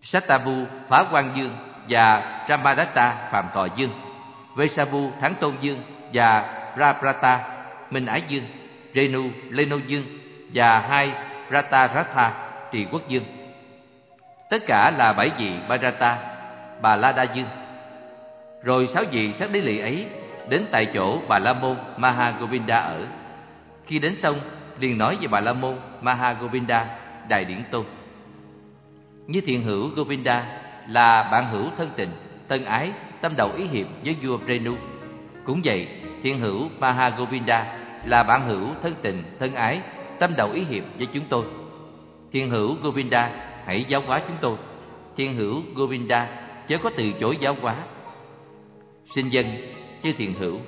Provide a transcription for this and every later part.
Sattavu Phá Quang Dương và Brahmadatta Phạm Thọ Dương, Vesavu Thắng Tôn Dương và Raprata Minh Ái Dương, Renu Leno Dương và 2 Prataratha Trì Quốc Dương. Tất cả là 7 vị Bharata, Bà La Đa Dương. Rồi 6 vị sát đế lỵ ấy đến tại chỗ Bà La Môn Mahagovinda ở. Khi đến xong, liền nói về Bà La Môn Mahagovinda Đại Điển Tôn: Như thiện hữu Govinda là bạn hữu thân tình, tân ái, tâm đầu ý hiệp với vua Renu, cũng vậy thiện hữu Mahagovinda là bạn hữu thân tình, thân ái, tâm đầu ý hiệp với chúng tôi. Thiện hữu Govinda, hãy giáo hóa chúng tôi. Thiện hữu Govinda, chớ có từ chối giáo hóa. Xin dân, chư thiện hữu.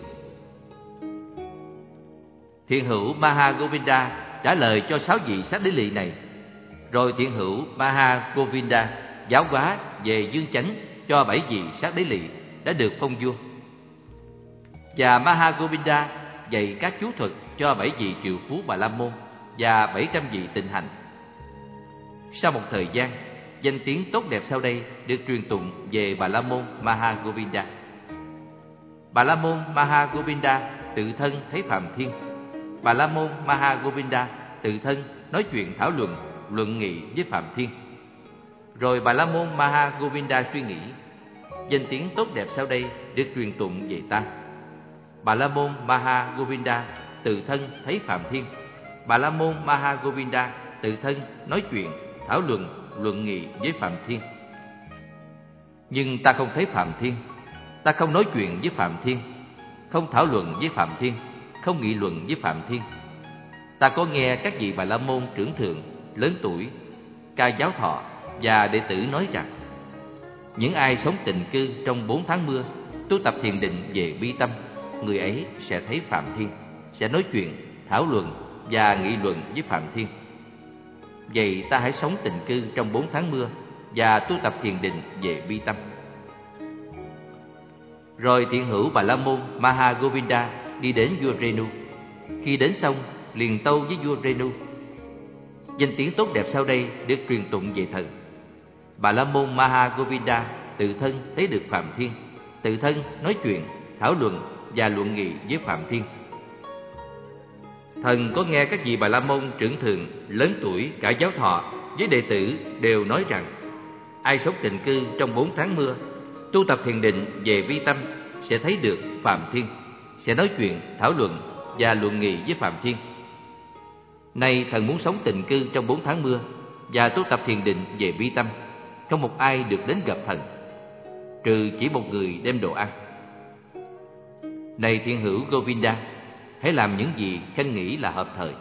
Thiện hữu Mahagovinda trả lời cho 6 vị sát đế lỵ này. Rồi thiện hữu Mahagovinda giáo hóa về dương chánh cho 7 vị sát đế lỵ đã được phong vua. Và Mahagovinda dạy các chú thuật cho 7 vị triệu phú Bà La Môn và 700 vị tịnh hành. Sau một thời gian, danh tiếng tốt đẹp sau đây được truyền tụng về Bà La Môn Mahagovinda. Bà La Môn Mahagovinda tự thân thấy Phạm Thiên. Bà La Môn Mahagovinda tự thân nói chuyện thảo luận, luận nghị với Phạm Thiên. Rồi Bà La Môn Mahagovinda suy nghĩ: danh tiếng tốt đẹp sau đây được truyền tụng về ta. Bà La Môn Mahagovinda tự thân thấy Phạm Thiên. Bà La Môn Mahagovinda tự thân nói chuyện thảo luận, luận nghị với Phạm Thiên. Nhưng ta không thấy Phạm Thiên. Ta không nói chuyện với Phạm Thiên, không thảo luận với Phạm Thiên, không nghị luận với Phạm Thiên. Ta có nghe các vị Bà La Môn trưởng thượng, lớn tuổi, Ca Giáo Thọ và đệ tử nói rằng: những ai sống tịnh cư trong 4 tháng mưa, tu tập thiền định về bi tâm, người ấy sẽ thấy Phạm Thiên, sẽ nói chuyện, thảo luận và nghị luận với Phạm Thiên. Vậy ta hãy sống tịnh cư trong 4 tháng mưa và tu tập thiền định về bi tâm. Rồi thiện hữu Bà La Môn Mahagovinda đi đến vua Renu. Khi đến xong, liền tâu với vua Renu: danh tiếng tốt đẹp sau đây được truyền tụng về thần. Bà La Môn Mahagovinda tự thân thấy được Phạm Thiên, tự thân nói chuyện, thảo luận và luận nghị với Phạm Thiên. Thần có nghe các vị Bà La Môn trưởng thượng, lớn tuổi, Cả Giáo Thọ với đệ tử đều nói rằng: ai sống tịnh cư trong 4 tháng mưa, tu tập thiền định về vi tâm, sẽ thấy được Phạm Thiên, sẽ nói chuyện, thảo luận và luận nghị với Phạm Thiên. Nay thần muốn sống tịnh cư trong 4 tháng mưa và tu tập thiền định về bi tâm, không một ai được đến gặp thần, trừ chỉ một người đem đồ ăn. Này thiện hữu Govinda, hãy làm những gì khanh nghĩ là hợp thời.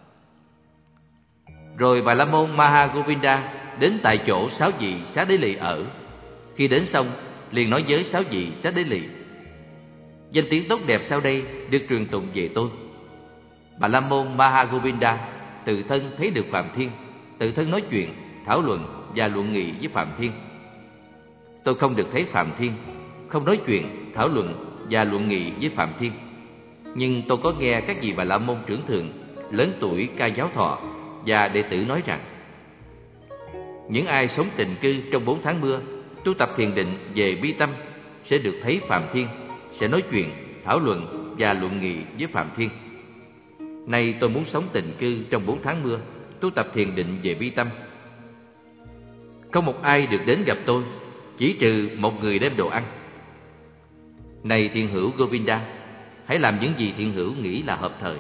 Rồi Bà La Môn Mahagovinda đến tại chỗ 6 vị Xá Đế Lỵ ở. Khi đến xong, liền nói với 6 vị Xá Đế Lỵ: danh tiếng tốt đẹp sau đây được truyền tụng về tôi. Bà La Môn Mahagovinda tự thân thấy được Phạm Thiên, tự thân nói chuyện, thảo luận và luận nghị với Phạm Thiên. Tôi không được thấy Phạm Thiên, không nói chuyện, thảo luận và luận nghị với Phạm Thiên. Nhưng tôi có nghe các vị Bà La Môn trưởng thượng, lớn tuổi, Ca Giáo Thọ và đệ tử nói rằng: những ai sống tịnh cư trong 4 tháng mưa, tu tập thiền định về bi tâm, sẽ được thấy Phạm Thiên, sẽ nói chuyện, thảo luận và luận nghị với Phạm Thiên. Nay tôi muốn sống tịnh cư trong 4 tháng mưa, tu tập thiền định về bi tâm. Không một ai được đến gặp tôi, chỉ trừ một người đem đồ ăn. Này thiện hữu Govinda, hãy làm những gì thiện hữu nghĩ là hợp thời.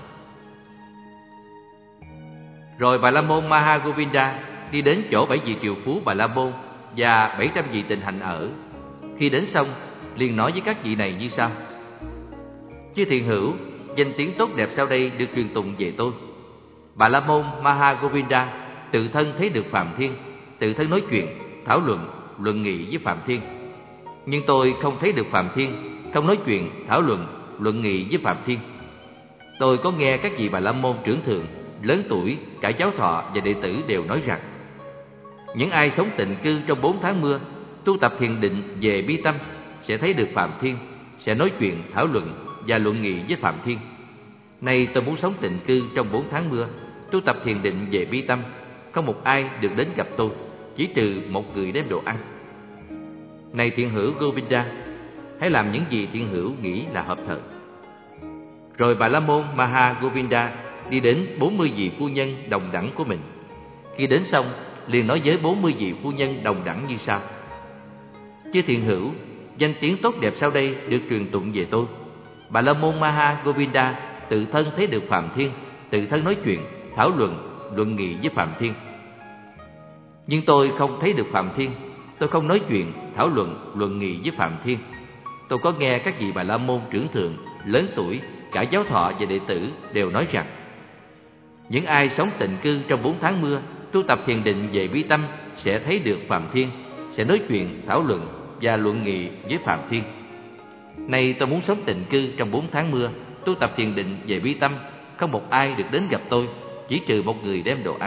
Rồi Bà La Môn Mahagovinda đi đến chỗ 7 vị triệu phú Bà La Môn và 700 vị tịnh hành ở. Khi đến xong, liền nói với các vị này như sau: chư thiện hữu, danh tiếng tốt đẹp sau đây được truyền tụng về tôi. Bà La Môn Mahagovinda tự thân thấy được Phạm Thiên, tự thân nói chuyện, thảo luận, luận nghị với Phạm Thiên. Nhưng tôi không thấy được Phạm Thiên, không nói chuyện, thảo luận, luận nghị với Phạm Thiên. Tôi có nghe các vị Bà La Môn trưởng thượng, lớn tuổi, Cả Giáo Thọ và đệ tử đều nói rằng: những ai sống tịnh cư trong 4 tháng mưa, tu tập thiền định về bi tâm, sẽ thấy được Phạm Thiên, sẽ nói chuyện, thảo luận và luận nghị với Phạm Thiên. Nay tôi muốn sống tịnh cư trong 4 tháng mưa, tu tập thiền định về bi tâm, không một ai được đến gặp tôi, chỉ trừ một người đem đồ ăn. Này thiện hữu Govinda, hãy làm những gì thiện hữu nghĩ là hợp thời. Rồi Bà La Môn Maha Govinda đi đến 40 vị phu nhân đồng đẳng của mình. Khi đến xong, liền nói với 40 vị phu nhân đồng đẳng như sau: Chư thiện hữu, danh tiếng tốt đẹp sau đây được truyền tụng về tôi. Bà La Môn Maha Govinda tự thân thấy được Phạm Thiên, tự thân nói chuyện, thảo luận, luận nghị với Phạm Thiên. Nhưng tôi không thấy được Phạm Thiên, tôi không nói chuyện, thảo luận, luận nghị với Phạm Thiên. Tôi có nghe các vị Bà La Môn trưởng thượng, lớn tuổi, cả giáo thọ và đệ tử đều nói rằng: những ai sống tịnh cư trong 4 tháng mưa, tu tập thiền định về bi tâm sẽ thấy được Phạm Thiên, sẽ nói chuyện, thảo luận và luận nghị với Phạm Thiên. Nay tôi muốn sống tịnh cư trong 4 tháng mưa, tu tập thiền định về bi tâm, không một ai được đến gặp tôi, chỉ trừ một người đem đồ ăn.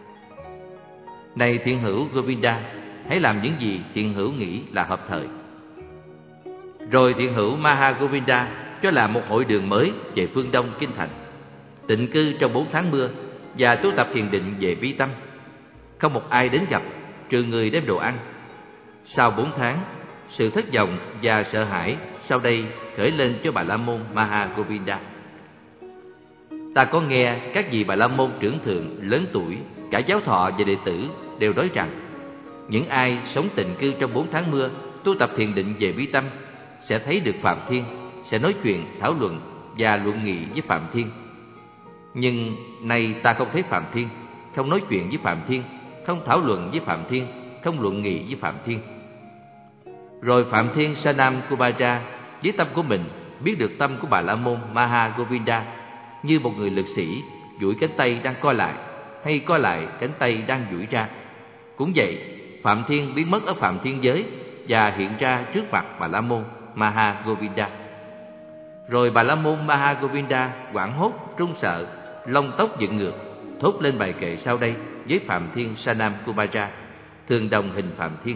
Này thiện hữu Govinda, hãy làm những gì thiện hữu nghĩ là hợp thời. Rồi thiện hữu Maha Govinda cho làm một hội đường mới về phương đông kinh thành, tịnh cư trong 4 tháng mưa và tu tập thiền định về bi tâm, không một ai đến gặp, trừ người đem đồ ăn. Sau 4 tháng, sự thất vọng và sợ hãi sau đây khởi lên cho Bà La Môn Maha Govinda. Ta có nghe các vị Bà La Môn trưởng thượng, lớn tuổi, cả giáo thọ và đệ tử đều nói rằng: những ai sống tịnh cư trong 4 tháng mưa, tu tập thiền định về bi tâm sẽ thấy được Phạm Thiên, sẽ nói chuyện, thảo luận và luận nghị với Phạm Thiên. Nhưng nay ta không thấy Phạm Thiên, không nói chuyện với Phạm Thiên, không thảo luận với Phạm Thiên, không luận nghị với Phạm Thiên. Rồi Phạm Thiên Sanam Kumaja với tâm của mình biết được tâm của Bà La Môn Maha Govinda, như một người lực sĩ duỗi cánh tay đang co lại, hay co lại cánh tay đang duỗi ra. Cũng vậy, Phạm Thiên biến mất ở Phạm Thiên giới và hiện ra trước mặt Bà La Môn Maha Govinda. Rồi Bà La Môn Maha Govinda hoảng hốt, run sợ, lông tóc dựng ngược, thốt lên bài kệ sau đây với Phạm Thiên Sanam Kumaja, thường đồng hình Phạm Thiên: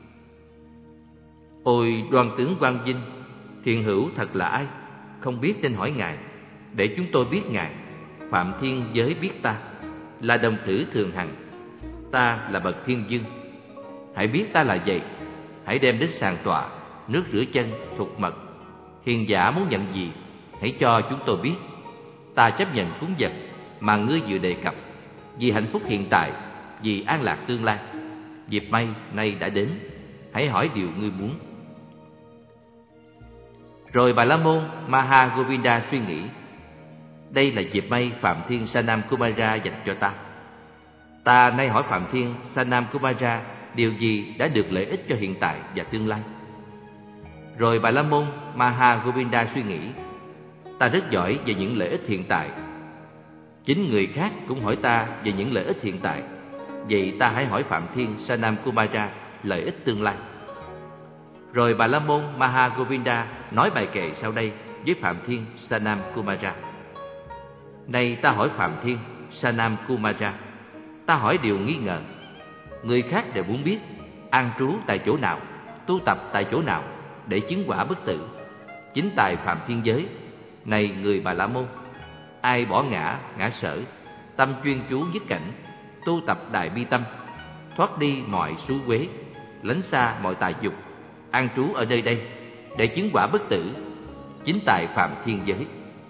Ôi đoan tướng Quang Vinh, thiện hữu thật là ai? Không biết nên hỏi ngài, để chúng tôi biết ngài. Phạm Thiên giới biết ta, là đồng tử thường hằng, ta là bậc thiên dương. Hãy biết ta là vậy, hãy đem đến sàn tọa, nước rửa chân, thục mật. Hiền giả muốn nhận gì, hãy cho chúng tôi biết. Ta chấp nhận cúng vật mà ngươi vừa đề cập, vì hạnh phúc hiện tại, vì an lạc tương lai. Dịp may nay đã đến, hãy hỏi điều ngươi muốn. Rồi Bà La Môn Maha Govinda suy nghĩ: đây là dịp may Phạm Thiên Sanam Kumaja dành cho ta. Ta nay hỏi Phạm Thiên Sanam Kumaja điều gì đã được lợi ích cho hiện tại và tương lai. Rồi Bà La Môn Maha Govinda suy nghĩ: ta rất giỏi về những lợi ích hiện tại. Chính người khác cũng hỏi ta về những lợi ích hiện tại, vậy ta hãy hỏi Phạm Thiên Sanam Kumaja lợi ích tương lai. Rồi Bà La Môn Maha Govinda nói bài kệ sau đây với Phạm Thiên Sanam Kumaja: Này ta hỏi Phạm Thiên Sanam Kumaja, ta hỏi điều nghi ngờ. Người khác đều muốn biết an trú tại chỗ nào, tu tập tại chỗ nào để chứng quả bất tử. Chính tại Phạm Thiên giới, này người Bà La Môn, ai bỏ ngã, ngã sở, tâm chuyên chú nhất cảnh, tu tập đại bi tâm, thoát đi mọi xú uế, lánh xa mọi tà dục, an trú ở nơi đây để chứng quả bất tử, chính tại Phạm Thiên giới.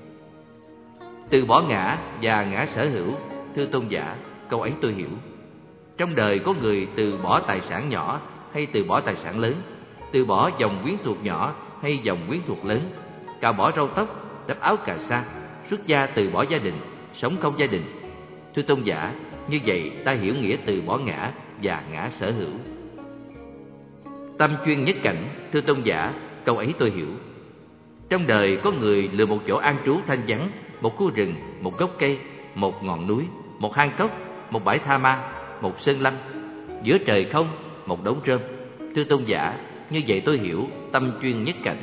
Từ bỏ ngã và ngã sở hữu, thưa tôn giả, câu ấy tôi hiểu. Trong đời có người từ bỏ tài sản nhỏ hay từ bỏ tài sản lớn, từ bỏ dòng quyến thuộc nhỏ hay dòng quyến thuộc lớn, cạo bỏ râu tóc, đắp áo cà sa, xuất gia từ bỏ gia đình, sống không gia đình. Thưa tôn giả, như vậy ta hiểu nghĩa từ bỏ ngã và ngã sở hữu. Tâm chuyên nhất cảnh, thưa tôn giả, câu ấy tôi hiểu. Trong đời có người lựa một chỗ an trú thanh vắng, một khu rừng, một gốc cây, một ngọn núi, một hang cốc, một bãi tha ma, một sơn lâm, giữa trời không, một đống rơm. Thưa tôn giả, như vậy tôi hiểu tâm chuyên nhất cảnh.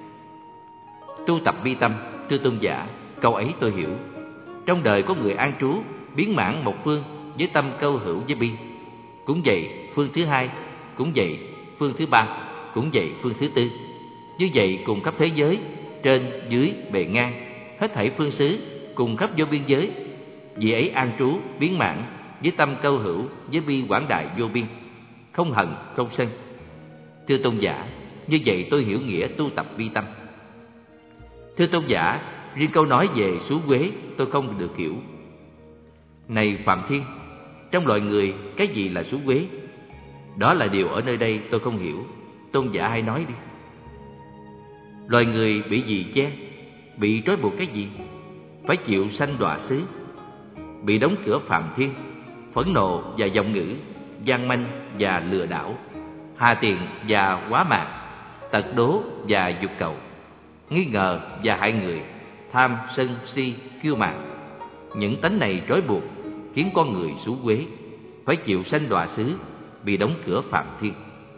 Tu tập bi tâm, thưa tôn giả, câu ấy tôi hiểu. Trong đời có người an trú biến mãn một phương với tâm câu hữu với bi. Cũng vậy phương thứ hai, cũng vậy phương thứ ba, cũng vậy phương thứ tư. Như vậy cùng khắp thế giới, trên, dưới, bề ngang, hết thảy phương xứ, cùng khắp vô biên giới. Vì ấy an trú biến mãn với tâm câu hữu với bi quảng đại vô biên. không hận, không sân. Thưa tôn giả, như vậy tôi hiểu nghĩa tu tập vi tâm. Thưa tôn giả, riêng câu nói về xú uế tôi không được hiểu. Này Phạm Thiên, trong loài người cái gì là xú uế? Đó là điều ở nơi đây tôi không hiểu. Tôn giả hãy nói đi. Loài người bị gì che? Bị trói buộc cái gì? Phải chịu sanh đọa xứ, bị đóng cửa Phạm Thiên, phẫn nộ và vọng ngữ, gian manh và lừa đảo, hà tiền và quá mạc, tật đố và dục cầu, nghi ngờ và hại người, tham sân si kiêu mạn. Những tánh này trói buộc khiến con người xú uế, phải chịu sanh đọa xứ, bị đóng cửa Phạm Thiên.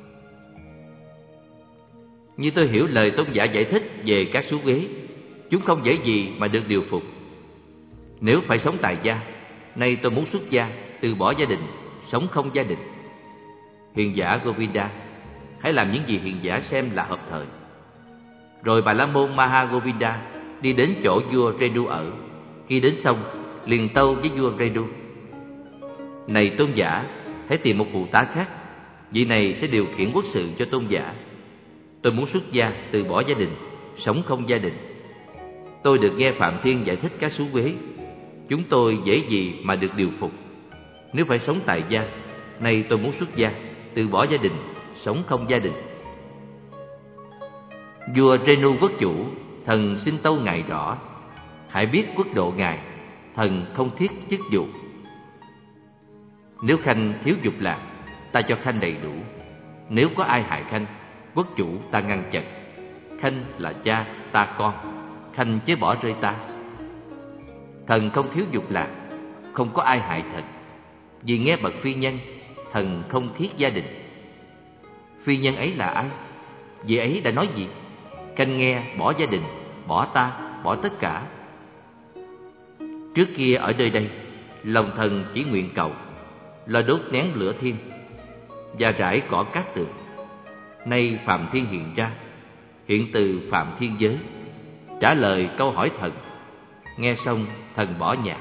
Như tôi hiểu lời tôn giả giải thích về các xú uế, chúng không dễ gì mà được điều phục. Nếu phải sống tại gia, nay tôi muốn xuất gia, từ bỏ gia đình, sống không gia đình. Hiền giả Govinda, hãy làm những gì hiền giả xem là hợp thời. Rồi Bà La Môn Mahagovinda đi đến chỗ vua Renu ở. Khi đến xong, liền tâu với vua Renu: Này tôn giả, hãy tìm một phụ tá khác, vị này sẽ điều khiển quốc sự cho tôn giả. Tôi muốn xuất gia, từ bỏ gia đình, sống không gia đình. Tôi được nghe Phạm Thiên giải thích các xú uế, chúng tôi dễ gì mà được điều phục. Nếu phải sống tại gia, nay tôi muốn xuất gia, từ bỏ gia đình, sống không gia đình. Vua Renu quốc chủ, thần xin tâu ngài rõ. Hãy biết quốc độ ngài, thần không thiết chức vụ. Nếu khanh thiếu dục lạc, ta cho khanh đầy đủ. Nếu có ai hại khanh, quốc chủ ta ngăn chặn. Khanh là cha, ta con, khanh chớ bỏ rơi ta. Thần không thiếu dục lạc, không có ai hại thần. Vì nghe bậc phi nhân, thần không thiết gia đình. Phi nhân ấy là ai? Vị ấy đã nói gì? Khanh nghe bỏ gia đình, bỏ ta, bỏ tất cả. Trước kia ở nơi đây, lòng thần chỉ nguyện cầu, lo đốt nén lửa thiên và rải cỏ cát tường. Nay Phạm Thiên hiện ra, hiện từ Phạm Thiên giới, trả lời câu hỏi thần. Nghe xong thần bỏ nhạc.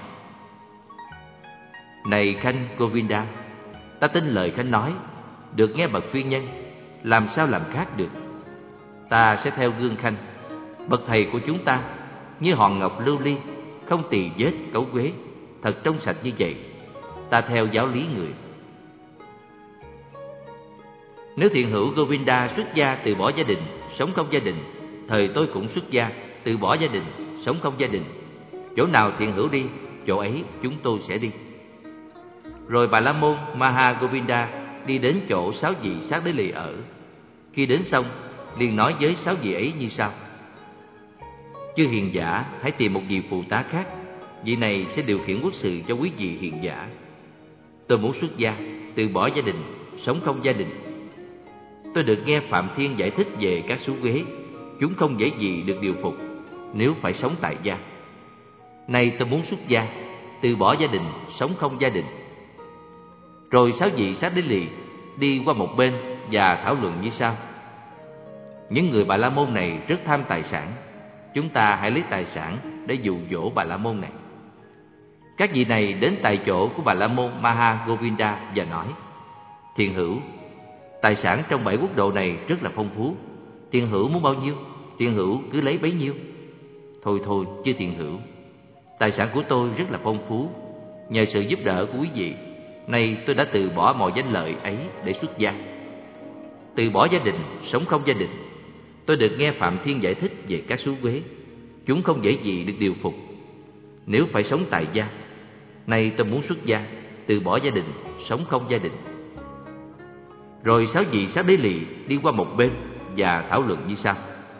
Này Khanh Govinda, ta tin lời Khanh nói, được nghe bậc phi nhân, làm sao làm khác được. Ta sẽ theo gương Khanh, bậc thầy của chúng ta, như hòn ngọc lưu ly, không tỳ vết cấu quế, thật trong sạch như vậy. Ta theo giáo lý người. Nếu thiện hữu Govinda xuất gia, từ bỏ gia đình, sống không gia đình, thời tôi cũng xuất gia, từ bỏ gia đình, sống không gia đình. Chỗ nào thiện hữu đi, chỗ ấy chúng tôi sẽ đi. Rồi Bà La Môn Mahagovinda đi đến chỗ 6 vị Sát Đế Lì ở. Khi đến xong, liền nói với 6 vị ấy như sau: Chư hiền giả, hãy tìm một vị phụ tá khác, vị này sẽ điều khiển quốc sự cho quý vị hiền giả. Tôi muốn xuất gia, từ bỏ gia đình, sống không gia đình. Tôi được nghe Phạm Thiên giải thích về các xú uế, chúng không dễ gì được điều phục nếu phải sống tại gia. Nay tôi muốn xuất gia, từ bỏ gia đình, sống không gia đình. Rồi 6 vị Sát Đế Lì đi qua một bên và thảo luận như sau: Những người Bà La Môn này rất tham tài sản, chúng ta hãy lấy tài sản để dụ dỗ Bà La Môn này. Các vị này đến tại chỗ của Bà La Môn Mahagovinda và nói: Thiện hữu, tài sản trong 7 quốc độ này rất là phong phú. Thiện hữu muốn bao nhiêu, thiện hữu cứ lấy bấy nhiêu. Thôi thôi, chứ thiện hữu, tài sản của tôi rất là phong phú. Nhờ sự giúp đỡ của quý vị, nay tôi đã từ bỏ mọi danh lợi ấy để xuất gia. Từ bỏ gia đình, sống không gia đình. Tôi được nghe Phạm Thiên giải thích về các xú uế, chúng không dễ gì được điều phục nếu phải sống tại gia. Nay tôi muốn xuất gia, từ bỏ gia đình, sống không gia đình. Rồi 6 vị Sát Đế Lì đi qua một bên và thảo luận như sau: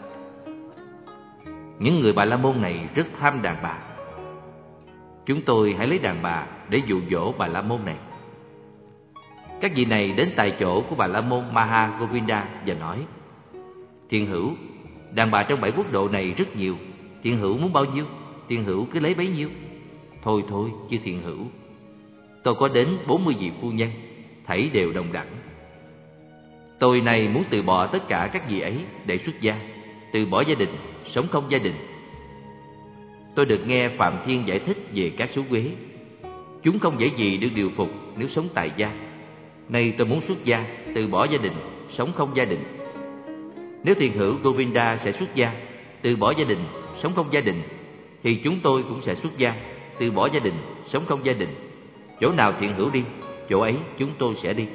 Những người Bà La Môn này rất tham đàn bà, chúng tôi hãy lấy đàn bà để dụ dỗ Bà La Môn này. Các vị này đến tại chỗ của Bà La Môn Mahagovinda và nói: Thiện hữu, đàn bà trong 7 quốc độ này rất nhiều. Thiện hữu muốn bao nhiêu, thiện hữu cứ lấy bấy nhiêu. Thôi thôi, chứ thiện hữu, tôi có đến 40 vị phu nhân, thảy đều đồng đẳng. Tôi này muốn từ bỏ tất cả các vị ấy để xuất gia, từ bỏ gia đình, sống không gia đình. Tôi được nghe Phạm Thiên giải thích về các xú uế, chúng không dễ gì được điều phục nếu sống tại gia. Nay tôi muốn xuất gia, từ bỏ gia đình, sống không gia đình. Nếu thiền hữu Govinda sẽ xuất gia, từ bỏ gia đình, sống không gia đình, thì chúng tôi cũng sẽ xuất gia, từ bỏ gia đình, sống không gia đình. Chỗ nào thiền hữu đi, chỗ ấy chúng tôi sẽ đi.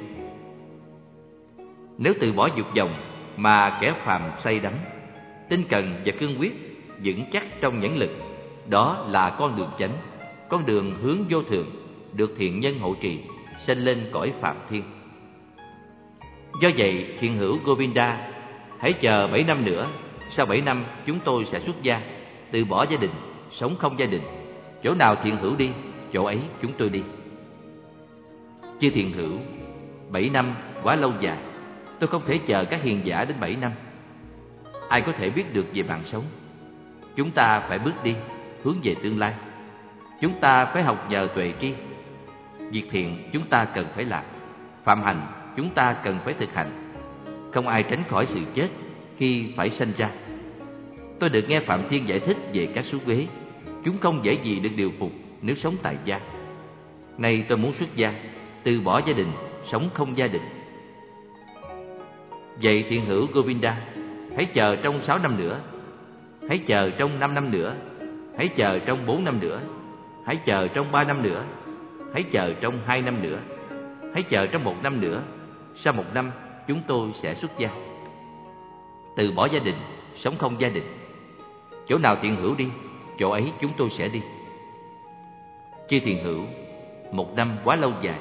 Nếu từ bỏ dục vọng mà kẻ phàm say đắm, tinh cần và cương quyết, vững chắc trong nhẫn lực, đó là con đường chánh, con đường hướng vô thượng, được thiện nhân hộ trì, sanh lên cõi Phạm Thiên. Do vậy, thiền hữu Govinda, hãy chờ 7 năm nữa. Sau 7 năm chúng tôi sẽ xuất gia, từ bỏ gia đình, sống không gia đình. Chỗ nào thiền hữu đi, chỗ ấy chúng tôi đi. Chư thiền hữu, 7 năm quá lâu dài. Tôi không thể chờ các hiền giả đến 7 năm. Ai có thể biết được về mạng sống? Chúng ta phải bước đi, hướng về tương lai. Chúng ta phải học nhờ tuệ tri. Việc thiện chúng ta cần phải làm, phạm hành chúng ta cần phải thực hành. Không ai tránh khỏi sự chết khi phải sanh ra. Tôi được nghe Phạm Thiên giải thích về các số ghế. Chúng không dễ gì được điều phục nếu sống tại gia. Nay tôi muốn xuất gia, từ bỏ gia đình, sống không gia đình. Vậy thiền hữu Govinda, hãy chờ trong 6 năm nữa, hãy chờ trong 5 năm nữa, hãy chờ trong 4 năm nữa, hãy chờ trong 3 năm nữa, hãy chờ trong 2 năm nữa, hãy chờ trong 1 năm nữa. Sau 1 năm chúng tôi sẽ xuất gia, từ bỏ gia đình, sống không gia đình. Chỗ nào thiền hữu đi, chỗ ấy chúng tôi sẽ đi. Chư thiền hữu, 1 năm quá lâu dài.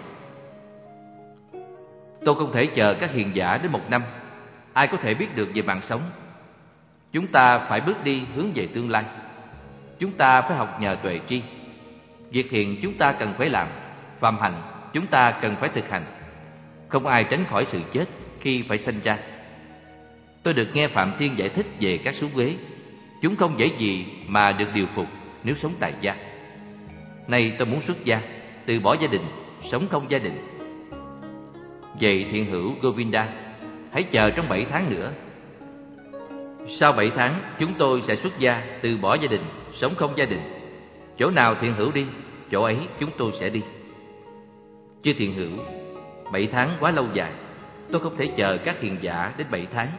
Tôi không thể chờ các hiền giả đến 1 năm. Ai có thể biết được về mạng sống? Chúng ta phải bước đi hướng về tương lai. Chúng ta phải học nhờ tuệ tri. Việc thiện chúng ta cần phải làm, phạm hành chúng ta cần phải thực hành. Không ai tránh khỏi sự chết khi phải sanh ra. Tôi được nghe Phạm Thiên giải thích về các số ghế. Chúng không dễ gì mà được điều phục nếu sống tại gia. Nay tôi muốn xuất gia, từ bỏ gia đình, sống không gia đình. Vậy thiền hữu Govinda, hãy chờ trong 7 tháng nữa. Sau 7 tháng chúng tôi sẽ xuất gia, từ bỏ gia đình, sống không gia đình. Chỗ nào thiền hữu đi, chỗ ấy chúng tôi sẽ đi. Chư thiền hữu, 7 tháng quá lâu dài. Tôi không thể chờ các hiền giả đến 7 tháng.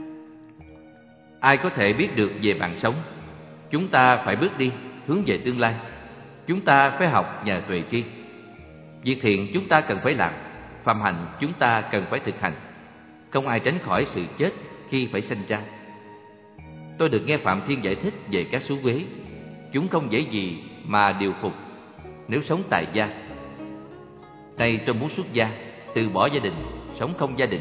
Ai có thể biết được về mạng sống? Chúng ta phải bước đi hướng về tương lai. Chúng ta phải học nhờ tuệ tri. Việc thiện chúng ta cần phải làm, phạm hành chúng ta cần phải thực hành. Không ai tránh khỏi sự chết khi phải sanh ra. Tôi được nghe Phạm Thiên giải thích về các số ghế. Chúng không dễ gì mà điều phục nếu sống tại gia. Nay tôi muốn xuất gia, từ bỏ gia đình, sống không gia đình.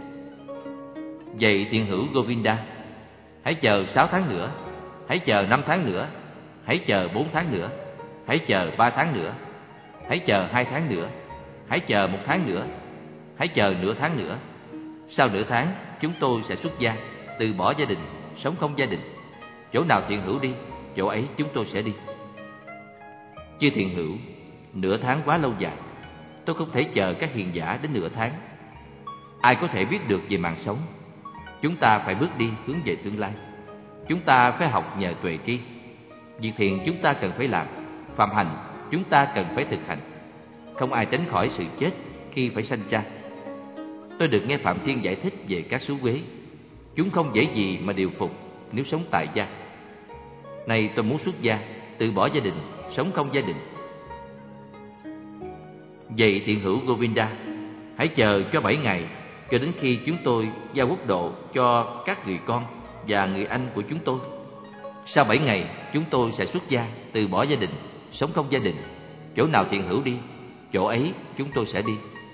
Vậy thiền hữu Govinda, hãy chờ 6 tháng nữa, hãy chờ 5 tháng nữa, hãy chờ 4 tháng nữa, hãy chờ 3 tháng nữa, hãy chờ 2 tháng nữa, hãy chờ 1 tháng nữa, hãy chờ nửa tháng nữa. Sau nửa tháng chúng tôi sẽ xuất gia, từ bỏ gia đình, sống không gia đình. Chỗ nào thiền hữu đi, chỗ ấy chúng tôi sẽ đi. Chư thiền hữu, nửa tháng quá lâu dài. Tôi không thể chờ các hiền giả đến nửa tháng. Ai có thể biết được về mạng sống? Chúng ta phải bước đi hướng về tương lai. Chúng ta phải học nhờ tuệ tri. Việc thiện chúng ta cần phải làm, phạm hành chúng ta cần phải thực hành. Không ai tránh khỏi sự chết khi phải sanh ra. Tôi được nghe Phạm Thiên giải thích về các số ghế. Chúng không dễ gì mà điều phục nếu sống tại gia. Nay tôi muốn xuất gia, từ bỏ gia đình, sống không gia đình. Vậy thiền hữu Govinda, hãy chờ cho 7 ngày, cho đến khi chúng tôi giao quốc độ cho các người con và người anh của chúng tôi. Sau 7 ngày chúng tôi sẽ xuất gia, từ bỏ gia đình, sống không gia đình. Chỗ nào thiền hữu đi, chỗ ấy chúng tôi sẽ đi.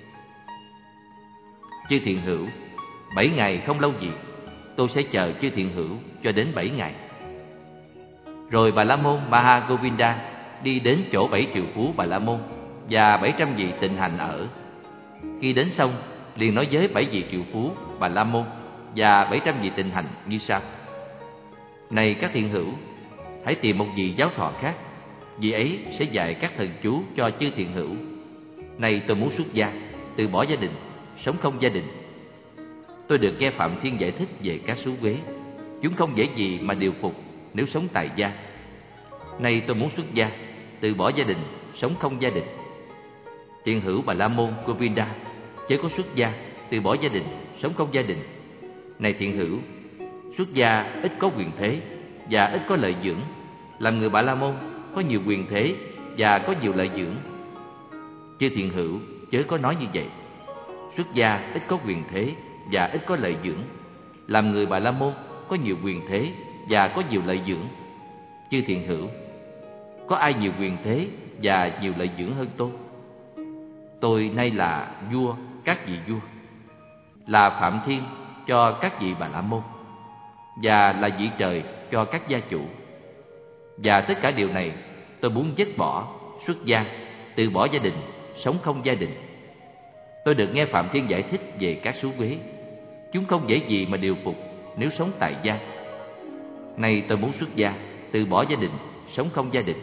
Chư thiền hữu, 7 ngày không lâu gì. Tôi sẽ chờ chư thiền hữu cho đến 7 ngày. Rồi Bà La Môn Mahagovinda đi đến chỗ 7 triệu phú Bà La Môn và 700 vị tịnh hành ở. Khi đến xong, liền nói với 7 vị triệu phú Bà La Môn và 700 vị tịnh hành như sau: Này các thiền hữu, hãy tìm một vị giáo thọ khác. Vị ấy sẽ dạy các thần chú cho chư thiền hữu. Này tôi muốn xuất gia, từ bỏ gia đình, sống không gia đình. Tôi được nghe Phạm Thiên giải thích về các số ghế. Chúng không dễ gì mà điều phục nếu sống tại gia. Nay tôi muốn xuất gia, từ bỏ gia đình, sống không gia đình. Thiền hữu Bà La Môn Govinda, chớ có xuất gia, từ bỏ gia đình, sống không gia đình. Này thiện hữu, xuất gia ít có quyền thế và ít có lợi dưỡng, làm người Bà La Môn có nhiều quyền thế và có nhiều lợi dưỡng. Chư thiện hữu, chớ có nói như vậy. Xuất gia ít có quyền thế và ít có lợi dưỡng, làm người Bà La Môn có nhiều quyền thế và có nhiều lợi dưỡng. Chư thiện hữu, có ai nhiều quyền thế và nhiều lợi dưỡng hơn tôi? Tôi nay là vua các vị vua, là Phạm Thiên cho các vị Bà La Môn, và là vị trời cho các gia chủ. Và tất cả điều này tôi muốn dứt bỏ, xuất gia, từ bỏ gia đình, sống không gia đình. Tôi được nghe Phạm Thiên giải thích về các xú uế. Chúng không dễ gì mà điều phục nếu sống tại gia. Nay tôi muốn xuất gia, từ bỏ gia đình, sống không gia đình.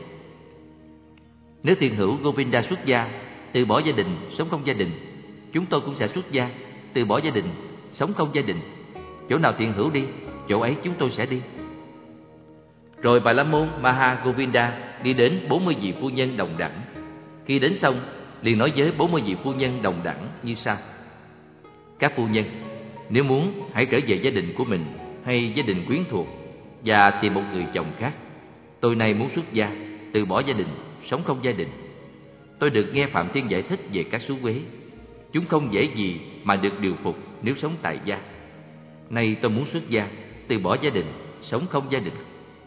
Nếu thiện hữu Govinda xuất gia, từ bỏ gia đình, sống không gia đình, chúng tôi cũng sẽ xuất gia, từ bỏ gia đình, sống không gia đình. Chỗ nào thiện hữu đi, chỗ ấy chúng tôi sẽ đi. Rồi Bà La Môn Maha Govinda đi đến 40 vị phu nhân đồng đẳng. Khi đến xong, liền nói với 40 vị phu nhân đồng đẳng như sau: Các phu nhân, nếu muốn, hãy trở về gia đình của mình hay gia đình quyến thuộc và tìm một người chồng khác. Tôi nay muốn xuất gia, từ bỏ gia đình, sống không gia đình. Tôi được nghe Phạm Thiên giải thích về các xú uế. Chúng không dễ gì mà được điều phục nếu sống tại gia. Nay tôi muốn xuất gia, từ bỏ gia đình, sống không gia đình.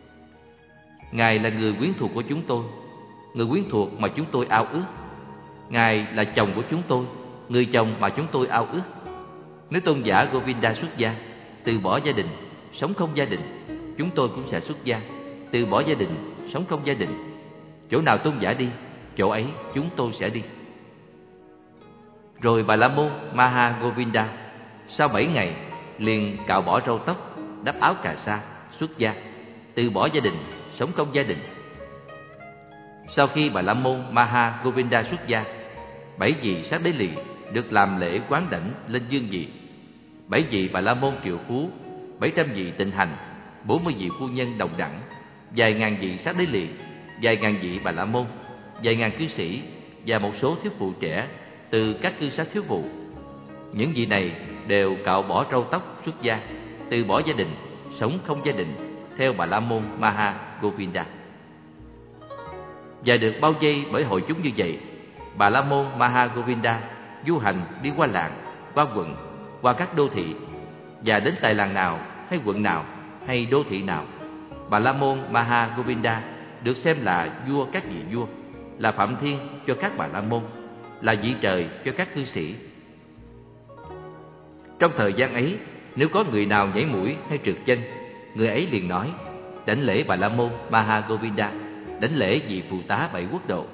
Ngài là người quyến thuộc của chúng tôi, người quyến thuộc mà chúng tôi ao ước. Ngài là chồng của chúng tôi, người chồng mà chúng tôi ao ước. Nếu tôn giả Govinda xuất gia, từ bỏ gia đình, sống không gia đình, chúng tôi cũng sẽ xuất gia, từ bỏ gia đình, sống không gia đình. Chỗ nào tôn giả đi, chỗ ấy chúng tôi sẽ đi. Rồi Bà La Môn Maha Govinda sau 7 ngày liền cạo bỏ râu tóc, đắp áo cà sa, xuất gia, từ bỏ gia đình, sống không gia đình. Sau khi Bà La Môn Maha Govinda xuất gia, 7 vị sát đế lì được làm lễ quán đảnh lên dương vị. 7 vị Bà La Môn triệu phú, 700 vị tịnh hành, 40 vị phu nhân đồng đẳng, vài ngàn vị sát đế lì, vài ngàn vị Bà La Môn, vài ngàn cư sĩ và một số thiếu phụ trẻ từ các cư xá thiếu vụ. Những vị này đều cạo bỏ râu tóc xuất gia, từ bỏ gia đình, sống không gia đình, theo Bà La Môn Maha Govinda. Và được bao vây bởi hội chúng như vậy, Bà La Môn Maha Govinda du hành đi qua làng, qua quận, qua các đô thị, và đến tại làng nào hay quận nào hay đô thị nào, Bà La Môn Maha Govinda được xem là vua các vị vua, là Phạm Thiên cho các Bà La Môn, là vị trời cho các cư sĩ. Trong thời gian ấy, nếu có người nào nhảy mũi hay trượt chân, người ấy liền nói: Đảnh lễ Bà La Môn Maha Govinda, đảnh lễ vị phụ tá 7 quốc độ.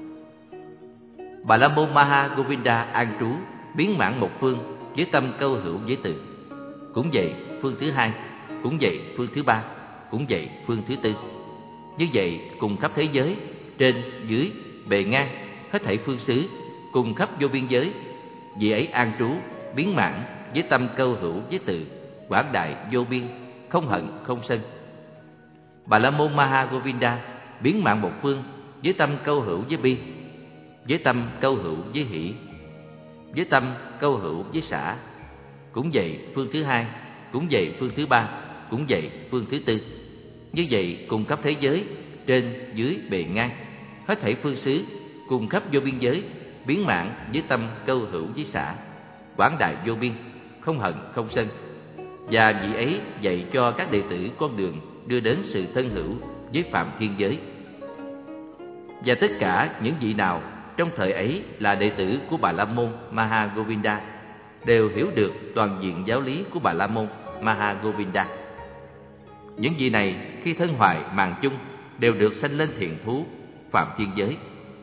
Bà La Môn Maha Govinda an trú biến mãn một phương với tâm câu hữu với từ. Cũng vậy phương thứ hai, cũng vậy phương thứ ba, cũng vậy phương thứ tư. Như vậy cùng khắp thế giới, trên, dưới, bề ngang, hết thảy phương xứ, cùng khắp vô biên giới, vị ấy an trú biến mãn với tâm câu hữu với từ, quảng đại vô biên, không hận không sân. Bà La Môn Maha Govinda biến mãn một phương với tâm câu hữu với bi, với tâm câu hữu với hỷ, với tâm câu hữu với xả. Cũng vậy phương thứ hai, cũng vậy phương thứ ba, cũng vậy phương thứ tư. Như vậy cùng khắp thế giới, trên, dưới, bề ngang, hết thảy phương xứ, cùng khắp vô biên giới, biến mãn với tâm câu hữu với xả, quảng đại vô biên, không hận không sân. Và vị ấy dạy cho các đệ tử con đường đưa đến sự thân hữu với phạm thiên giới. Và tất cả những vị nào trong thời ấy là đệ tử của Bà La Môn Maha Govinda đều hiểu được toàn diện giáo lý của Bà La Môn Maha Govinda. Những vị này khi thân hoại màng chung đều được sanh lên thiện thú phạm thiên giới.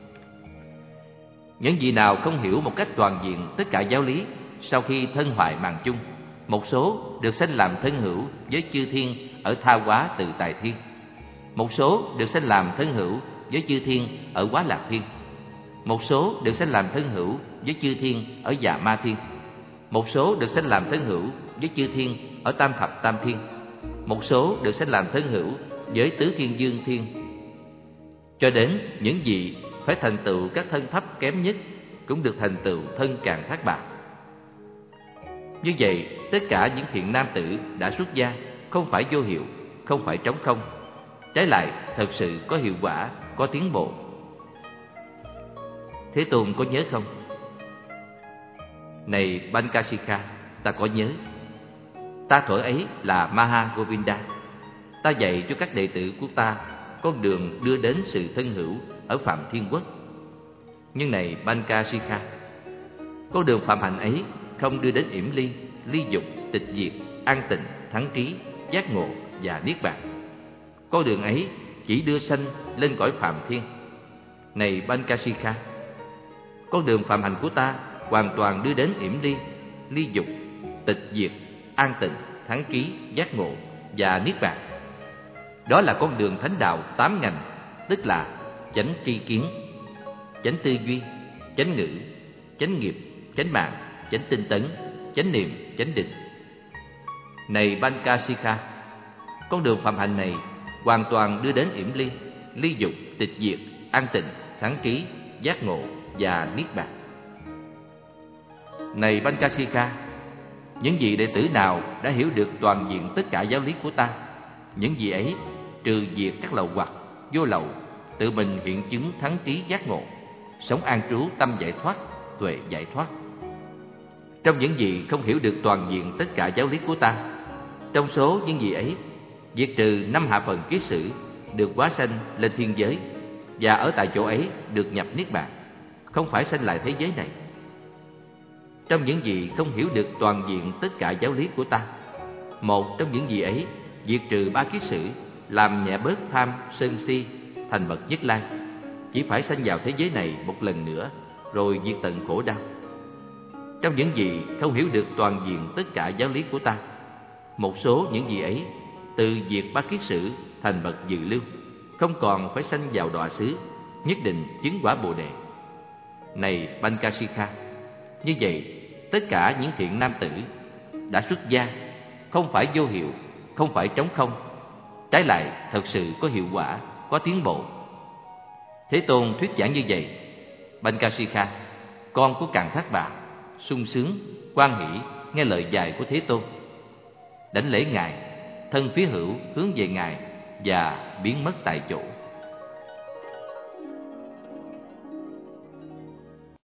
Những vị nào không hiểu một cách toàn diện tất cả giáo lý, sau khi thân hoại màng chung, một số được sanh làm thân hữu với chư thiên ở Tha Hóa Tự Tại Thiên, một số được sanh làm thân hữu với chư thiên ở Quá Lạc Thiên, một số được sanh làm thân hữu với chư thiên ở Dạ Ma Thiên, một số được sanh làm thân hữu với chư thiên ở Tam Thập Tam Thiên, một số được sanh làm thân hữu với Tứ Thiên Dương Thiên, cho đến những vị phải thành tựu các thân thấp kém nhất cũng được thành tựu thân càng thác bạc, Như vậy, tất cả những thiện nam tử đã xuất gia không phải vô hiệu, không phải trống không. Trái lại, thật sự có hiệu quả, có tiến bộ. Thế Tôn có nhớ không? Này Bankasika, ta có nhớ. Ta thuở ấy là Maha Govinda. Ta dạy cho các đệ tử của ta con đường đưa đến sự thân hữu ở Phạm Thiên Quốc. Nhưng này Bankasika, con đường phạm hạnh ấy không đưa đến yểm ly, ly dục, tịch diệt, an tịnh, thắng trí, giác ngộ và niết bàn. Con đường ấy chỉ đưa sanh lên cõi Phạm Thiên. Này Bankasika, con đường phạm hạnh của ta hoàn toàn đưa đến yểm ly, ly dục, tịch diệt, an tịnh, thắng trí, giác ngộ và niết bàn. Đó là con đường thánh đạo 8 ngành, tức là chánh tri kiến, chánh tư duy, chánh ngữ, chánh nghiệp, chánh mạng, chánh tinh tấn, chánh niệm, chánh định. Này Bankasika, con đường phạm hạnh này hoàn toàn đưa đến yểm ly, ly dục, tịch diệt, an tịnh, thắng trí, giác ngộ và niết bàn. Này Bankasika, những vị đệ tử nào đã hiểu được toàn diện tất cả giáo lý của ta, những vị ấy trừ diệt các lậu hoặc, vô lậu, tự mình hiện chứng thắng trí giác ngộ, sống an trú tâm giải thoát, tuệ giải thoát. Trong những vị không hiểu được toàn diện tất cả giáo lý của ta, trong số những vị ấy, diệt trừ 5 hạ phần kiết sử, được hóa sanh lên thiên giới, và ở tại chỗ ấy được nhập niết bàn, không phải sanh lại thế giới này. Trong những vị không hiểu được toàn diện tất cả giáo lý của ta, một trong những vị ấy diệt trừ 3 kiết sử, làm nhẹ bớt tham, sân si, thành bậc Nhất Lai, chỉ phải sanh vào thế giới này một lần nữa, rồi diệt tận khổ đau. Trong những vị không hiểu được toàn diện tất cả giáo lý của ta, một số những vị ấy từ diệt 3 kiết sử thành bậc dự lưu, không còn phải sanh vào đọa xứ, nhất định chứng quả Bồ Đề. Này Bankasika, như vậy tất cả những thiện nam tử đã xuất gia không phải vô hiệu, không phải trống không, trái lại thật sự có hiệu quả, có tiến bộ. Thế Tôn thuyết giảng như vậy: Bankasika, con của Càn Thác Bà, sung sướng, hoan hỷ nghe lời dạy của Thế Tôn. Đảnh lễ Ngài, thân phía hữu hướng về Ngài và biến mất tại chỗ.